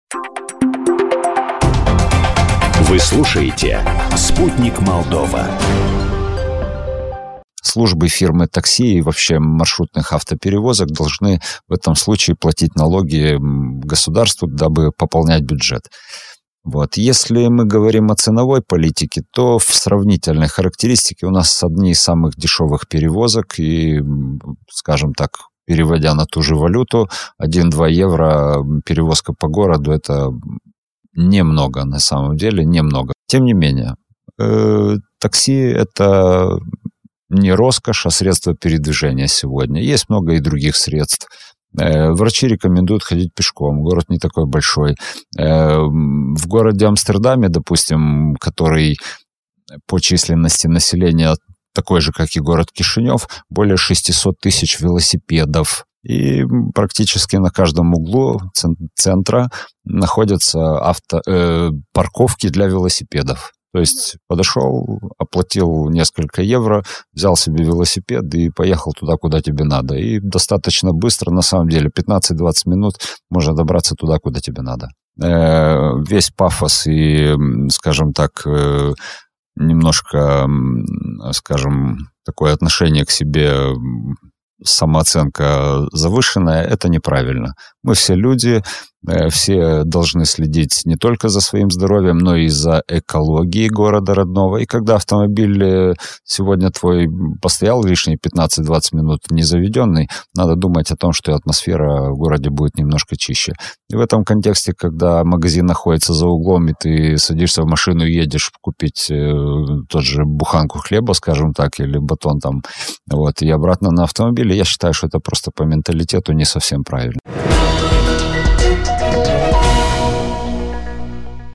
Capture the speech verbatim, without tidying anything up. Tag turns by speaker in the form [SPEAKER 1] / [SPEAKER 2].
[SPEAKER 1] Вы слушаете «Спутник Молдова».
[SPEAKER 2] Службы фирмы такси и вообще маршрутных автоперевозок должны в этом случае платить налоги государству, дабы пополнять бюджет. Вот. Если мы говорим о ценовой политике, то в сравнительной характеристике у нас одни из самых дешевых перевозок, и, скажем так, переводя на ту же валюту, один-два евро перевозка по городу – это немного, на самом деле, немного. Тем не менее, э, такси – это не роскошь, а средство передвижения сегодня. Есть много и других средств. Э, врачи рекомендуют ходить пешком. Город не такой большой. Э, в городе Амстердаме, допустим, который по численности населения такой же, как и город Кишинев, более шестьсот тысяч велосипедов. И практически на каждом углу центра находятся авто, э, парковки для велосипедов. То есть подошел, оплатил несколько евро, взял себе велосипед и поехал туда, куда тебе надо. И достаточно быстро, на самом деле, пятнадцать-двадцать минут можно добраться туда, куда тебе надо. Э, весь пафос и, скажем так, э, немножко, скажем, такое отношение к себе, самооценка завышенная, это неправильно. Мы все люди, все должны следить не только за своим здоровьем, но и за экологией города родного. И когда автомобиль сегодня твой постоял лишние пятнадцать-двадцать минут незаведенный, надо думать о том, что атмосфера в городе будет немножко чище. И в этом контексте, когда магазин находится за углом, и ты садишься в машину и едешь купить э, тот же буханку хлеба, скажем так, или батон там, вот, и обратно на автомобиле, я считаю, что это просто по менталитету не совсем правильно.